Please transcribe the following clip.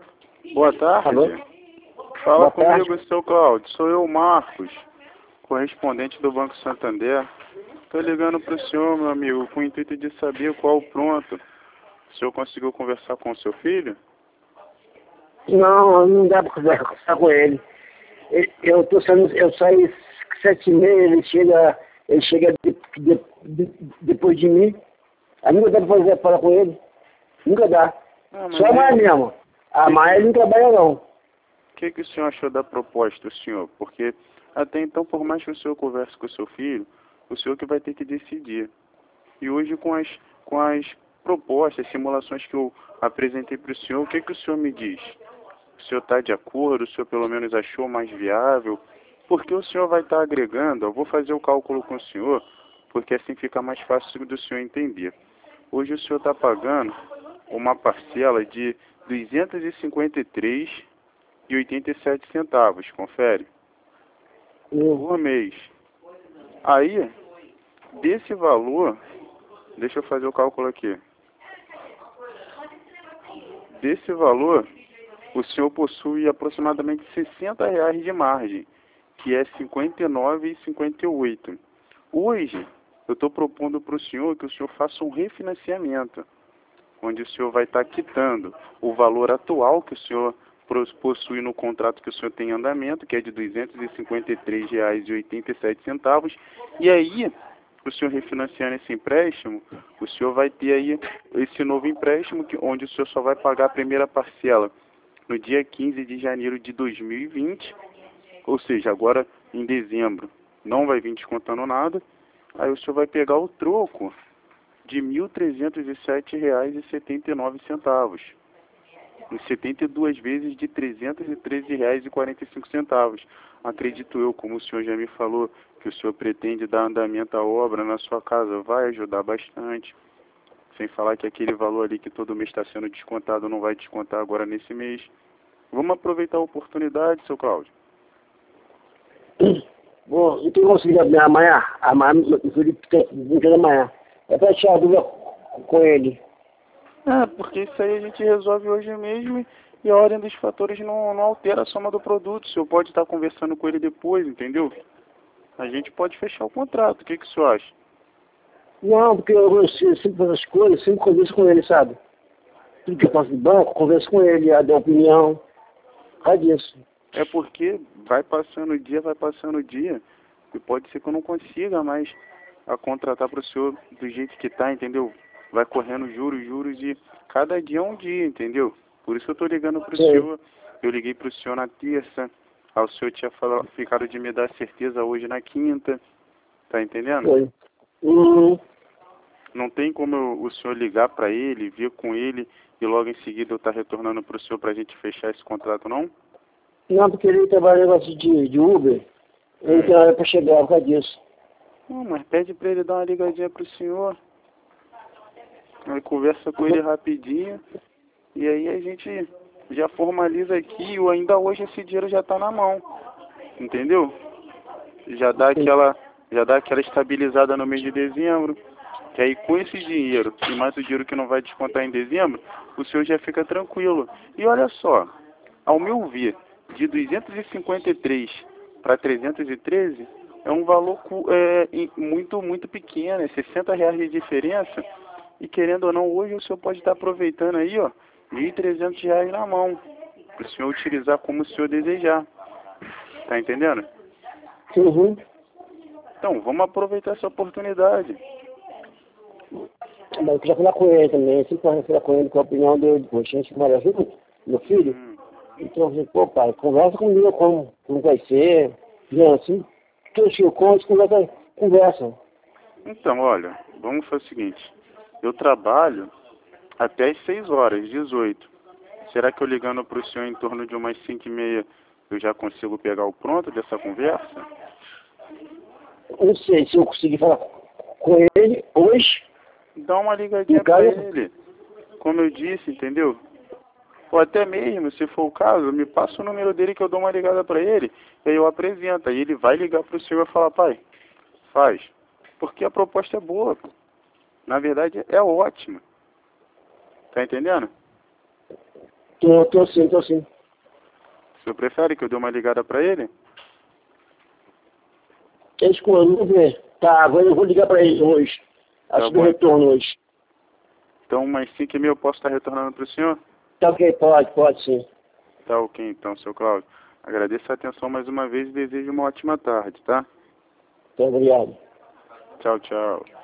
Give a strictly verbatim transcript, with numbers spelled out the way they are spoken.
Boa tarde. Alô? Fala Boa tarde. comigo, seu Cláudio. Sou eu, Marcos, correspondente do Banco Santander. Estou ligando para o senhor, meu amigo, com o intuito de saber qual o pronto. O senhor conseguiu conversar com o seu filho? Não, não dá pra conversar com ele. Ele- Eu tô saindo, eu saí sete e meia, ele chega, ele chega de- de- de- depois de mim. Aí nunca dá pra fazer, falar com ele. Nunca dá. Ah, mas Só amanhã ele- mesmo. Amanhã ele não trabalha não. O que, que o senhor achou da proposta, senhor? Porque até então, por mais que o senhor converse com o seu filho, o senhor que vai ter que decidir. E hoje, com as, com as propostas, simulações que eu apresentei para o senhor, o que, que o senhor me diz? O senhor está de acordo? O senhor pelo menos achou mais viável? Porque o senhor vai estar agregando, eu vou fazer o cálculo com o senhor, porque assim fica mais fácil do senhor entender. Hoje o senhor está pagando uma parcela de duzentos e cinquenta e três reais e oitenta e sete centavos, confere, Hum. por mês. Aí, desse valor, deixa eu fazer o cálculo aqui. Desse valor, o senhor possui aproximadamente sessenta reais de margem, que é cinquenta e nove reais e cinquenta e oito centavos. Hoje, eu estou propondo para o senhor que o senhor faça um refinanciamento, onde o senhor vai estar quitando o valor atual que o senhor possui no contrato que o senhor tem em andamento, que é de duzentos e cinquenta e três reais e oitenta e sete centavos, e aí, o senhor refinanciando esse empréstimo, o senhor vai ter aí esse novo empréstimo, que, onde o senhor só vai pagar a primeira parcela no dia quinze de janeiro de dois mil e vinte, ou seja, agora em dezembro não vai vir descontando nada, aí o senhor vai pegar o troco de mil trezentos e sete reais e setenta e nove centavos, em setenta e duas vezes de trezentos e treze reais e quarenta e cinco centavos. Acredito eu, como o senhor já me falou, que o senhor pretende dar andamento à obra na sua casa, vai ajudar bastante. Sem falar que aquele valor ali que todo mês está sendo descontado não vai descontar agora nesse mês. Vamos aproveitar a oportunidade, seu Cláudio. Bom, e quem conseguir amanhã? Amanhã, o Felipe tem que amanhã. É pra tirar a dúvida com ele. É, porque isso aí a gente resolve hoje mesmo e a ordem dos fatores não, não altera a soma do produto. O senhor pode estar conversando com ele depois, entendeu? A gente pode fechar o contrato. O que, que o senhor acha? Não, porque eu, eu sempre faço as coisas, sempre converso com ele, sabe? Tudo que eu faço de banco, converso com ele, a dar opinião. Por causa disso. É porque vai passando o dia, vai passando o dia, e pode ser que eu não consiga mais a contratar para o senhor do jeito que tá, entendeu? Vai correndo juros, juros, e cada dia é um dia, entendeu? Por isso eu tô ligando para o Sim. senhor. Eu liguei para o senhor na terça, aí o senhor tinha falado, ficado de me dar certeza hoje na quinta, tá entendendo? Foi. Uhum. Não tem como eu, o senhor ligar para ele, ver com ele, e logo em seguida eu estar retornando para o senhor para a gente fechar esse contrato, não? Não, porque ele trabalha no negócio de, de Uber. Ele Hum. tem hora pra chegar por causa disso. Não, mas pede para ele dar uma ligadinha pro senhor. Aí conversa com ele rapidinho. E aí a gente já formaliza aqui. Ou ainda hoje esse dinheiro já tá na mão. Entendeu? Já dá aquela, já dá aquela estabilizada no mês de dezembro. Que aí com esse dinheiro, e mais o dinheiro que não vai descontar em dezembro, o senhor já fica tranquilo. E olha só, ao meu ver, de duzentos e cinquenta e três para trezentos e treze é um valor é, muito, muito pequeno, é sessenta reais de diferença. E querendo ou não, hoje o senhor pode estar aproveitando aí, ó, mil e trezentos reais na mão, para o senhor utilizar como o senhor desejar. Tá entendendo? Uhum. Então, vamos aproveitar essa oportunidade. Mas eu queria falar com ele também, sempre quero falar com ele, com a opinião dele. Poxa, a gente mora junto, meu filho. Hum. Então eu falei, pô pai, conversa comigo como, como vai ser. E assim, tudo que eu conto, conversa, conversa. Então, olha, vamos fazer o seguinte. Eu trabalho até as seis horas, dezoito. Será que eu ligando para o senhor em torno de umas cinco e meia eu já consigo pegar o pronto dessa conversa? Eu não sei se eu conseguir falar com ele hoje. Dá uma ligadinha para ele. Como eu disse, entendeu? Ou até mesmo, se for o caso, me passa o número dele que eu dou uma ligada para ele. E aí eu apresento. Aí ele vai ligar para o senhor e vai falar, pai, faz. Porque a proposta é boa. Na verdade, é ótima. Tá entendendo? Tô, tô sim, tô sim. O senhor prefere que eu dê uma ligada para ele? Quer escolher? Vamos ver. Tá, agora eu vou ligar pra ele hoje. Acho Tá que eu bom. retorno hoje. Então, umas cinco e meia eu posso estar retornando para o senhor? Tá ok, pode, pode sim. Tá ok, então, seu Cláudio. Agradeço a atenção mais uma vez e desejo uma ótima tarde, tá? Muito obrigado. Tchau, tchau.